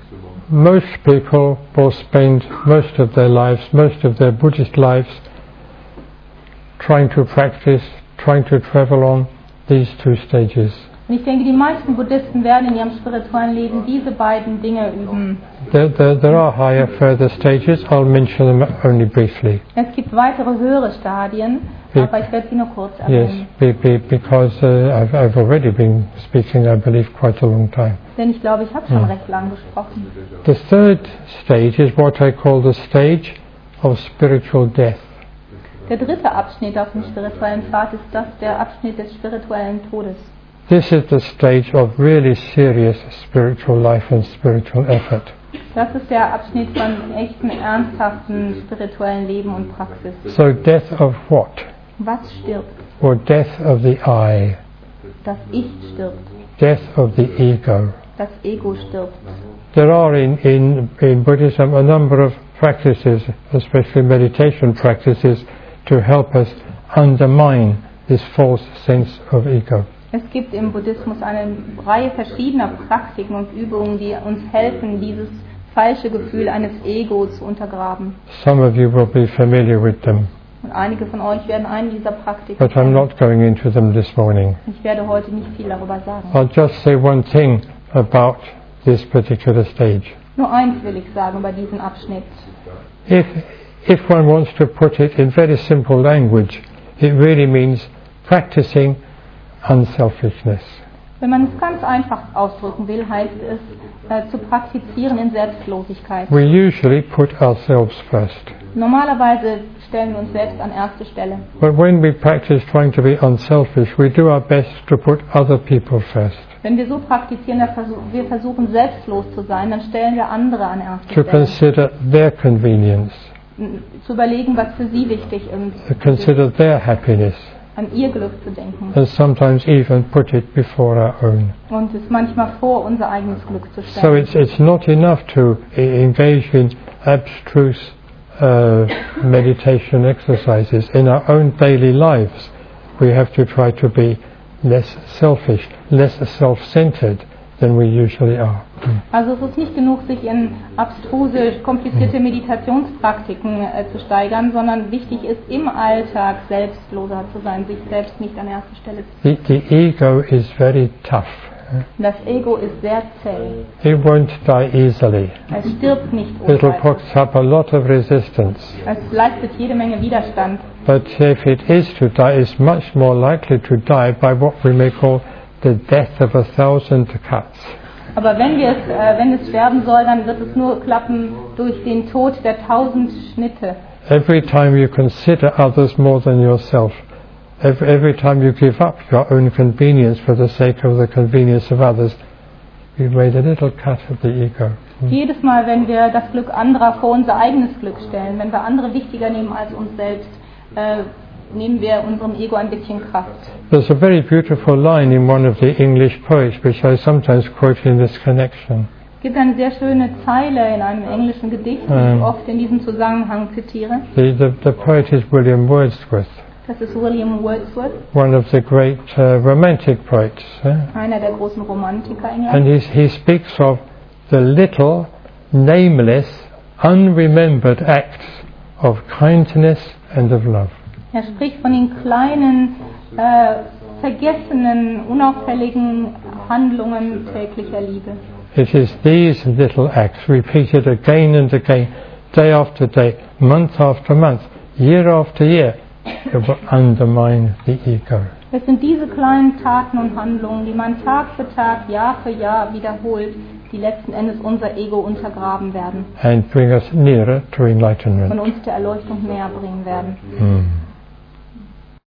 most people will spend most of their lives, most of their Buddhist lives, trying to practice, trying to travel on these two stages. Und ich denke, die meisten Buddhisten werden in ihrem spirituellen Leben diese beiden Dinge üben. There are higher, further stages. I'll mention them only briefly. Es gibt weitere höhere Stadien, aber ich werde sie nur kurz erwähnen. Yes, because I've already been speaking, I believe, quite a long time. Denn ich glaube, ich habe schon recht lang gesprochen. The third stage is what I call the stage of spiritual death. Der dritte Abschnitt auf dem spirituellen Pfad ist der Abschnitt des spirituellen Todes. This is the stage of really serious spiritual life and spiritual effort. Das ist der Abschnitt von echten, ernsthaften spirituellen Leben und Praxis. So death of what? Was stirbt? Or death of the I. Das Ich stirbt. Death of the ego. Das Ego stirbt. There are in Buddhism a number of practices, especially meditation practices, to help us undermine this false sense of ego. Es gibt im Buddhismus eine Reihe verschiedener Praktiken und Übungen, die uns helfen, dieses falsche Gefühl eines Ego zu untergraben. Some of you will be familiar with them. Und einige von euch werden eine dieser Praktiken But I'm not going into them this morning. Ich werde heute nicht viel darüber sagen. I'll just say one thing about this particular stage. Nur eins will ich sagen über diesen Abschnitt. If one wants to put it in very simple language, it really means practicing unselfishness. Wenn man es ganz einfach ausdrücken will, heißt es zu praktizieren in Selbstlosigkeit. We usually put ourselves first. Normalerweise stellen wir uns selbst an erste Stelle. But when we practice trying to be unselfish, we do our best to put other people first. Wenn wir so praktizieren, wir versuchen selbstlos zu sein, dann stellen wir andere an erste To Stelle. consider their convenience. Zu überlegen, was für sie wichtig ist. To consider their happiness. An ihr Glück zu denken. And sometimes even put it before our own. Und es manchmal vor unser eigenes Glück zu So stellen. it's not enough to engage in abstruse meditation exercises. In our own daily lives, we have to try to be less selfish, less self-centered than we usually are. Also es ist nicht genug, sich in abstruse, komplizierte Meditationspraktiken zu steigern, sondern wichtig ist, im Alltag selbstloser zu sein, sich selbst nicht an erste Stelle zu setzen. The ego is very tough. Das Ego ist sehr zäh. It won't die easily. Es stirbt nicht It will ohne put up a lot of resistance. Es leistet jede Menge Widerstand. But if it is to die, it's much more likely to die by what we may call the death of 1,000 cuts. Aber wenn es sterben soll, dann wird es nur klappen durch den Tod der 1000 Schnitte. Every time you consider others more than yourself, every time you give up your own convenience for the sake of the convenience of others, you've made a little cut of the ego. Jedes Mal, wenn wir das Glück anderer vor unser eigenes Glück stellen, wenn wir andere wichtiger nehmen als uns selbst, nehmen wir unserem Ego ein bisschen Kraft. There's a very beautiful line in one of the English poets which I sometimes quote in this connection. Es gibt eine sehr schöne Zeile in einem englischen Gedicht, die ich oft in diesem Zusammenhang zitiere. The poet is William Wordsworth, Das ist William Wordsworth, one of the great romantic poets. einer der großen Romantiker And Englands. he speaks of the little, nameless, unremembered acts of kindness and of love. Er spricht von den kleinen, vergessenen, unauffälligen Handlungen täglicher Liebe. It is these little acts, repeated again and again, day after day, month after month, year after year, that will undermine the ego. Es sind diese kleinen Taten und Handlungen, die man Tag für Tag, Jahr für Jahr wiederholt, die letzten Endes unser Ego untergraben werden And bring us nearer to enlightenment. und uns der Erleuchtung näher bringen werden. Mm.